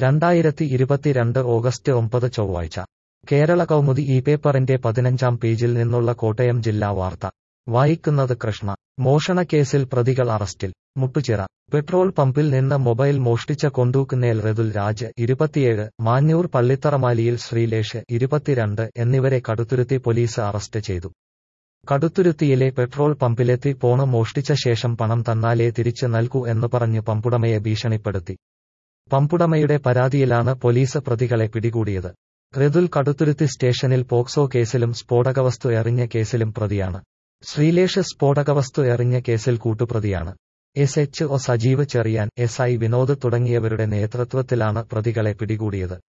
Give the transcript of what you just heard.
2022 August 9 ചൊവ്വാഴ്ച കേരള കൗമുദി ഈ പേപ്പറിന്റെ 15-ാം പേജിൽ നിന്നുള്ള കോട്ടയം ജില്ലാ വാർത്ത വായിക്കുന്നത് കൃഷ്ണ. മോഷണക്കേസിൽ പ്രതികൾ അറസ്റ്റിൽ. മുട്ടുചിറ. പെട്രോൾ പമ്പിൽ നിന്ന് മൊബൈൽ മോഷ്ടിച്ച കൊണ്ടൂക്കുന്നേൽ ഋതുൽ രാജ് 27, മാഞ്ഞൂർ പള്ളിത്തറമാലിയിൽ ശ്രീലേഷ് 22 എന്നിവരെ കടുത്തുരുത്തി പോലീസ് അറസ്റ്റ് ചെയ്തു. കടുത്തുരുത്തിയിലെ പെട്രോൾ പമ്പിലെത്തി ഫോണ് മോഷ്ടിച്ച ശേഷം പണം തന്നാലേ തിരിച്ച് നൽകൂ എന്ന് പറഞ്ഞ് പമ്പുടമയെ ഭീഷണിപ്പെടുത്തി. പമ്പുടമയുടെ പരാതിയിലാണ് പോലീസ് പ്രതികളെ പിടികൂടിയത്. ഋതുൽ കടുത്തുരുത്തി സ്റ്റേഷനിൽ പോക്സോ കേസിലും സ്ഫോടകവസ്തു എറിഞ്ഞ കേസിലും പ്രതിയാണ്. ശ്രീലേഷ് സ്ഫോടകവസ്തു എറിഞ്ഞ കേസിൽ കൂട്ടുപ്രതിയാണ്. SHO സജീവ് ചെറിയാൻ, SI വിനോദ് തുടങ്ങിയവരുടെ നേതൃത്വത്തിലാണ് പ്രതികളെ പിടികൂടിയത്.